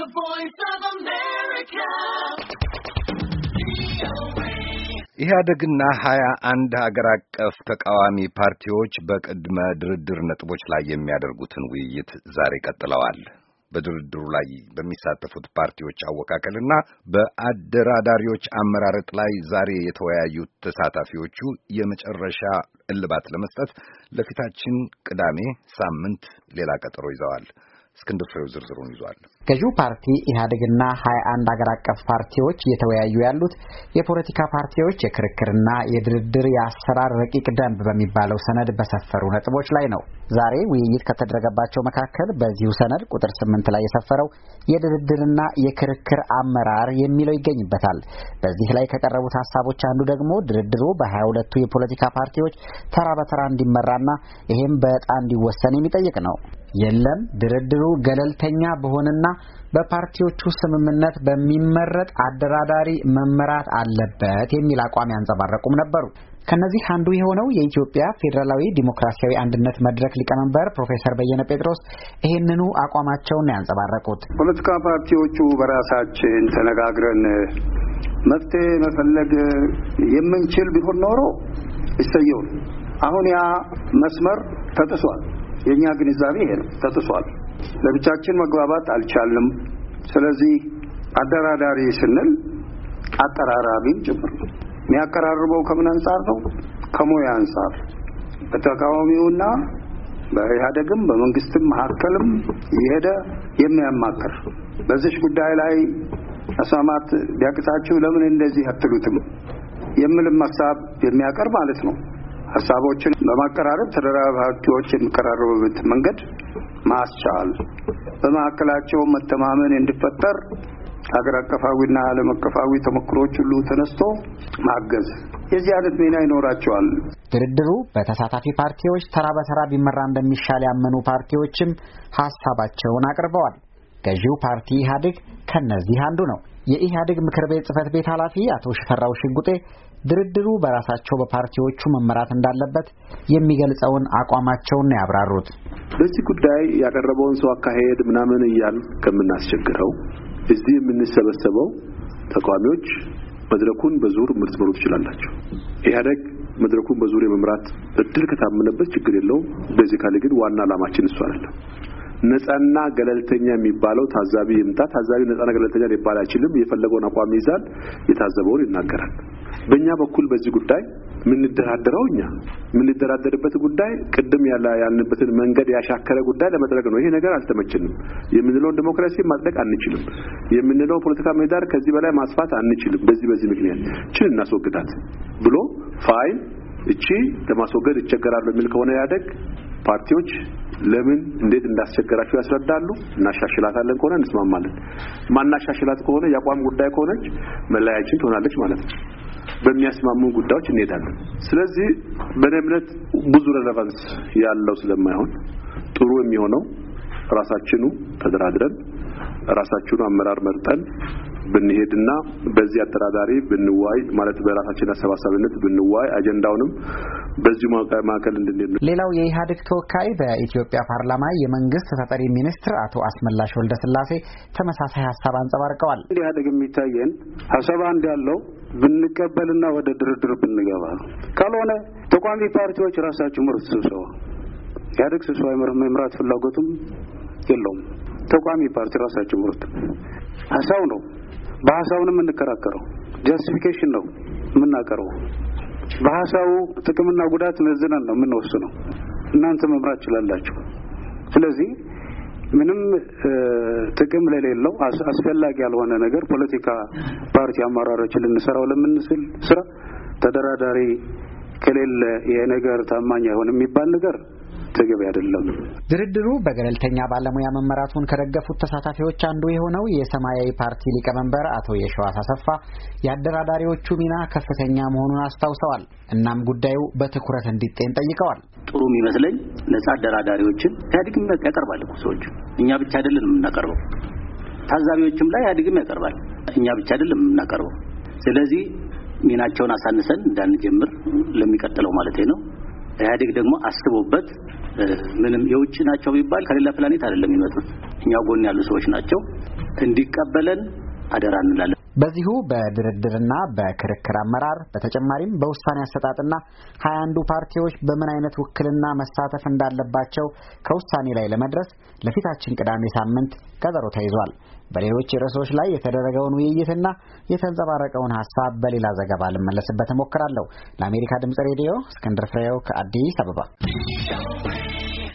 The Voice of America. ኢህአዴግና 21 ሀገር አቀፍ ተቃዋሚ ፓርቲዎች በቅድመ ድርድር ነጥቦች ላይ የሚያደርጉትን ውይይት ዛሬ ቀጥለዋል። በድርድሩ ላይ በሚሳተፉት ፓርቲዎች አወቃቀልና በአደራዳሪዎች አመራረጥ ላይ ዛሬ የተወያዩት ተሳታፊዎቹ የመጨረሻ እልባት ለመስጠት ለፊታችን ቅዳሜ ሳምንት ሌላ ቀጠሮ ይዘዋል። እስክንድር ፍሬው ዝርዝሩን ይዟል። ገዢው ፓርቲ ኢህአዴግና 21 ሀገር አቀፍ ፓርቲዎች እየተወያዩ ያሉት የፖለቲካ ፓርቲዎች የክርክርና የድርድር የአሰራር ረቂቅ ደንብ በሚባለው ሰነድ በሰፈሩ ነጥቦች ላይ ነው። ዛሬ ውይይት ከተደረገባቸው መካከል በዚሁ ሰነድ ቁጥር 8 ላይ የሰፈረው የድርድርና የክርክር አመራር የሚለው ይገኝበታል። በዚህ ላይ ከቀረቡት ሀሳቦች አንዱ ደግሞ ድርድሩ በ22ቱ የፖለቲካ ፓርቲዎች ተራ በተራ እንዲመራና ይሄም በዕጣ እንዲወሰን የሚጠይቅ ነው። የለም ድርድሩ ገለልተኛ በሆነና በፓርቲዎቹ ስምምነት በሚመረጥ አደራዳሪ መመራት አለበት የሚል አቋም ያንጸባረቁም ነበሩ። ከነዚህ አንዱ የሆነው የኢትዮጵያ ፌዴራላዊ ዲሞክራሲያዊ አንድነት መድረክ ሊቀመንበር ፕሮፌሰር በየነ ጴጥሮስ ይሄንኑ አቋማቸውን ያንጸባረቁት ፖለቲካ ፓርቲዎቹ በራሳችን ተነጋግረን መፍትሄ መፈለግ የምንችል ቢሆን ኖሮ ይሰየው። አሁን ያ መስመር ተጥሷል። የኛ ግንዛቤ ይሄ ነው፣ ተጥሷል። ለብቻችን መግባባት አልቻልንም። ስለዚህ አደራዳሪ ስንል አቀራራቢም ጭምር ነው። የሚያቀራርበው ከምን አንፃር ነው? ከሞያ አንፃር በተቃዋሚውና በኢህአዴግም በመንግስትም መካከልም የሄደ የሚያማክር በዚህ ጉዳይ ላይ መስማማት ቢያቅታችሁ ለምን እንደዚህ አትሉትም የሚልም ሐሳብ የሚያቀርብ ማለት ነው። ሐሳቦችን በማቀራረብ ተደራራቢ ፓርቲዎች የሚቀራረቡበት መንገድ ማስቻል፣ በመካከላቸው መተማመን እንዲፈጠር ሀገር አቀፋዊና ዓለም አቀፋዊ ተሞክሮች ሁሉ ተነስቶ ማገዝ፣ የዚህ አይነት ሚና ይኖራቸዋል። ድርድሩ በተሳታፊ ፓርቲዎች ተራ በተራ ቢመራ እንደሚሻል ያመኑ ፓርቲዎችም ሐሳባቸውን አቅርበዋል። ገዢው ፓርቲ ኢህአዴግ ከነዚህ አንዱ ነው። የኢህአዴግ ምክር ቤት ጽህፈት ቤት ኃላፊ አቶ ሽፈራው ሽጉጤ ድርድሩ በራሳቸው በፓርቲዎቹ መመራት እንዳለበት የሚገልጸውን አቋማቸውን ነው ያብራሩት። በዚህ ጉዳይ ያቀረበውን ሰው አካሄድ ምናምን እያል ከምናስቸግረው እዚህ የምንሰበሰበው ተቃዋሚዎች መድረኩን በዙር ምርጥሩ ትችላላችሁ። ኢህአዴግ መድረኩን በዙር የመምራት እድል ከታመነበት ችግር የለውም። ቤዚካሊ ግን ዋና ዓላማችን እሱ አይደለም። ነፃና ገለልተኛ የሚባለው ታዛቢ ይምጣ። ታዛቢ ነፃና ገለልተኛ ሊባል አይችልም። የፈለገውን አቋም ይዛል፣ የታዘበውን ይናገራል። በእኛ በኩል በዚህ ጉዳይ ምን ደራደርበት ጉዳይ ቅድም ያልንበትን መንገድ ያሻከረ ጉዳይ ለመድረግ ነው። ይሄ ነገር አልተመቸንም የምንለውን ዲሞክራሲ ማጽደቅ አንችልም የምንለው ፖለቲካ ምህዳር ከዚህ በላይ ማስፋት አንችልም። በዚህ ምክንያት ችን እናስወግዳት ብሎ ፋይል እቺ ለማስወገድ ይቸገራሉ የሚል ከሆነ ያደግ ፓርቲዎች ለምን እንዴት እንዳስቸገራቸው ያስረዳሉ። እናሻሽላታለን ከሆነ እንስማማለን። ማናሻሽላት ከሆነ ያቋም ጉዳይ ከሆነች መለያየችን ትሆናለች ማለት ነው። በሚያስማሙ ጉዳዮች እንሄዳለን። ስለዚህ በእምነት ብዙ ሬሌቫንስ ያለው ስለማይሆን ጥሩ የሚሆነው ራሳችኑ ተደራድረን ራሳችኑ አመራር መርጠን ብንሄድና በዚህ አደራዳሪ ብንዋይ ማለት በራሳችን አሰባሳቢነት ብንዋይ አጀንዳውንም በዚህ ማዕከል እንድንሄድ። ሌላው የኢህአዴግ ተወካይ በኢትዮጵያ ፓርላማ የመንግስት ተጠሪ ሚኒስትር አቶ አስመላሽ ወልደስላሴ ተመሳሳይ ሀሳብ አንጸባርቀዋል። ኢህአዴግ የሚታየን ሀሳብ አንድ ያለው ብንቀበልና ወደ ድርድር ብንገባ፣ ካልሆነ ተቃዋሚ ፓርቲዎች ራሳቸው ምርጥ ስብሰባ ኢህአዴግ ስብሰባ መምራት ፍላጎቱም የለውም። ተቃዋሚ ፓርቲ ራሳቸው ምርጥ ሀሳብ ነው። በሐሳቡንም እንከራከረው ጀስቲፊኬሽን ነው የምናቀርበው። በሐሳቡ ጥቅምና ጉዳት መዝነን ነው የምንወስነው። እናንተ መምራት ይችላልላችሁ። ስለዚህ ምንም ጥቅም ለሌለው አስፈላጊ ያልሆነ ነገር ፖለቲካ ፓርቲ አመራሮች ልንሰራው ለምንስል ስራ ተደራዳሪ ከሌለ ይሄ ነገር ታማኝ አይሆንም የሚባል ነገር ተገቢ አይደለም። ድርድሩ በገለልተኛ ባለሙያ መመራቱን ከደገፉት ተሳታፊዎች አንዱ የሆነው የሰማያዊ ፓርቲ ሊቀመንበር አቶ የሸዋስ አሰፋ የአደራዳሪዎቹ ሚና ከፍተኛ መሆኑን አስታውሰዋል። እናም ጉዳዩ በትኩረት እንዲጤን ጠይቀዋል። ጥሩ የሚመስለኝ ነፃ አደራዳሪዎችን ኢህአዴግም ያቀርባል እኮ ሰዎች፣ እኛ ብቻ አይደለም የምናቀርበው። ታዛቢዎችም ላይ ኢህአዴግም ያቀርባል፣ እኛ ብቻ አይደለም የምናቀርበው። ስለዚህ ሚናቸውን አሳንሰን እንዳንጀምር ለሚቀጥለው ማለት ነው። ኢህአዴግ ደግሞ አስቦበት ምንም የውጭ ናቸው ቢባል ከሌላ ፕላኔት አይደለም የሚመጡት፣ እኛው ጎን ያሉ ሰዎች ናቸው። እንዲቀበለን አደራ እንላለን። በዚሁ በድርድርና በክርክር አመራር በተጨማሪም በውሳኔ አሰጣጥና 21 ፓርቲዎች በምን አይነት ውክልና መሳተፍ እንዳለባቸው ከውሳኔ ላይ ለመድረስ ለፊታችን ቅዳሜ ሳምንት ቀጠሮ ተይዟል። በሌሎች ርዕሶች ላይ የተደረገውን ውይይትና የተንጸባረቀውን ሐሳብ በሌላ ዘገባ ልመለስበት እሞክራለሁ። ለአሜሪካ ድምጽ ሬዲዮ እስክንድር ፍሬው ከአዲስ አበባ